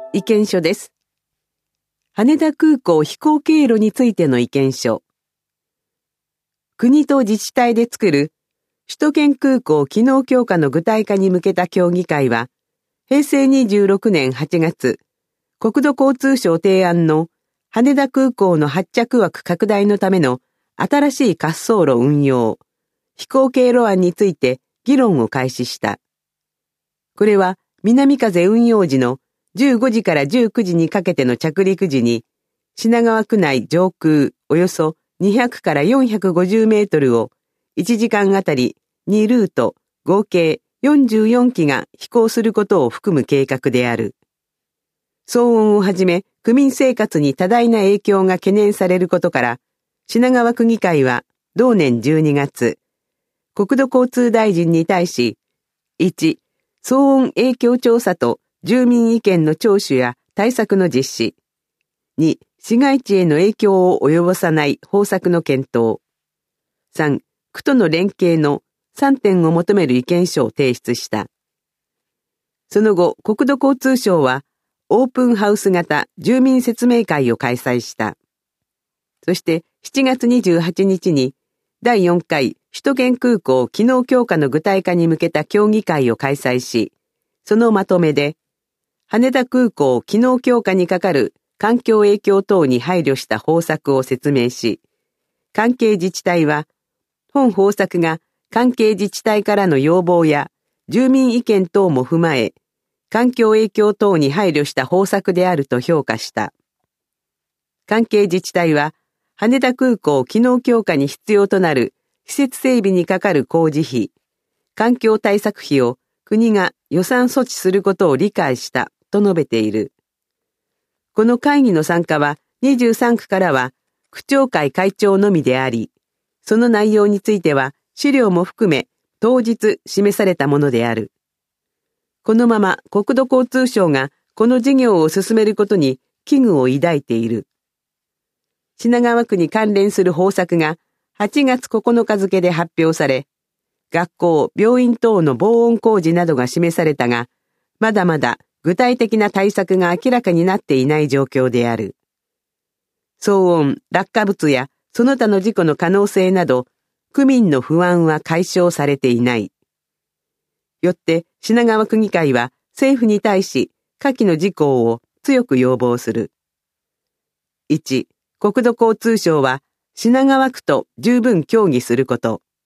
意見書です。羽田空港飛行経路についての意見書。国と自治体で作る首都圏空港機能強化の具体化に向けた協議会は、平成26年8月、国土交通省提案の羽田空港の発着枠拡大のための新しい滑走路運用、飛行経路案について議論を開始した。これは南風運用時の15時から19時にかけての着陸時に、品川区内上空およそ200から450メートルを1時間あたり2ルート合計44機が飛行することを含む計画である。騒音をはじめ区民生活に多大な影響が懸念されることから、品川区議会は同年12月、国土交通大臣に対し、1、騒音影響調査と住民意見の聴取や対策の実施。2、市街地への影響を及ぼさない方策の検討。3、区との連携の3点を求める意見書を提出した。その後、国土交通省はオープンハウス型住民説明会を開催した。そして7月28日に第4回首都圏空港機能強化の具体化に向けた協議会を開催し、そのまとめで、羽田空港機能強化にかかる環境影響等に配慮した方策を説明し、関係自治体は、本方策が関係自治体からの要望や住民意見等も踏まえ、環境影響等に配慮した方策であると評価した。関係自治体は、羽田空港機能強化に必要となる施設整備にかかる工事費、環境対策費を国が予算措置することを理解したと述べている。この会議の参加は23区からは区長会会長のみであり、その内容については資料も含め当日示されたものである。このまま国土交通省がこの事業を進めることに危惧を抱いている。品川区に関連する方策が8月9日付で発表され、学校、病院等の防音工事などが示されたが、まだまだ具体的な対策が明らかになっていない状況である。騒音、落下物やその他の事故の可能性など、区民の不安は解消されていない。よって品川区議会は政府に対し下記の事項を強く要望する。1、国土交通省は品川区と十分協議すること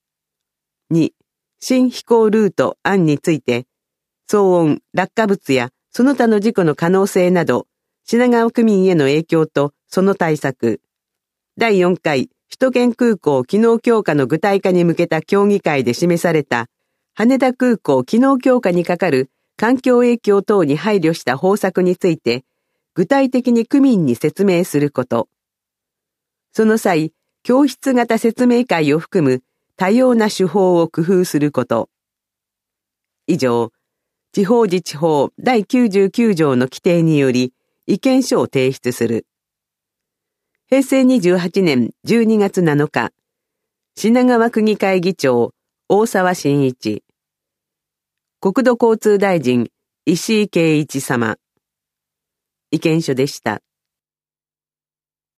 。2、新飛行ルート案について、騒音、落下物やその他の事故の可能性など、品川区民への影響とその対策。第4回首都圏空港機能強化の具体化に向けた協議会で示された、羽田空港機能強化にかかる環境影響等に配慮した方策について、具体的に区民に説明すること。その際、教室型説明会を含む多様な手法を工夫すること。以上、地方自治法第99条の規定により意見書を提出する。平成28年12月7日、品川区議会議長大沢伸一、国土交通大臣石井啓一様。意見書でした。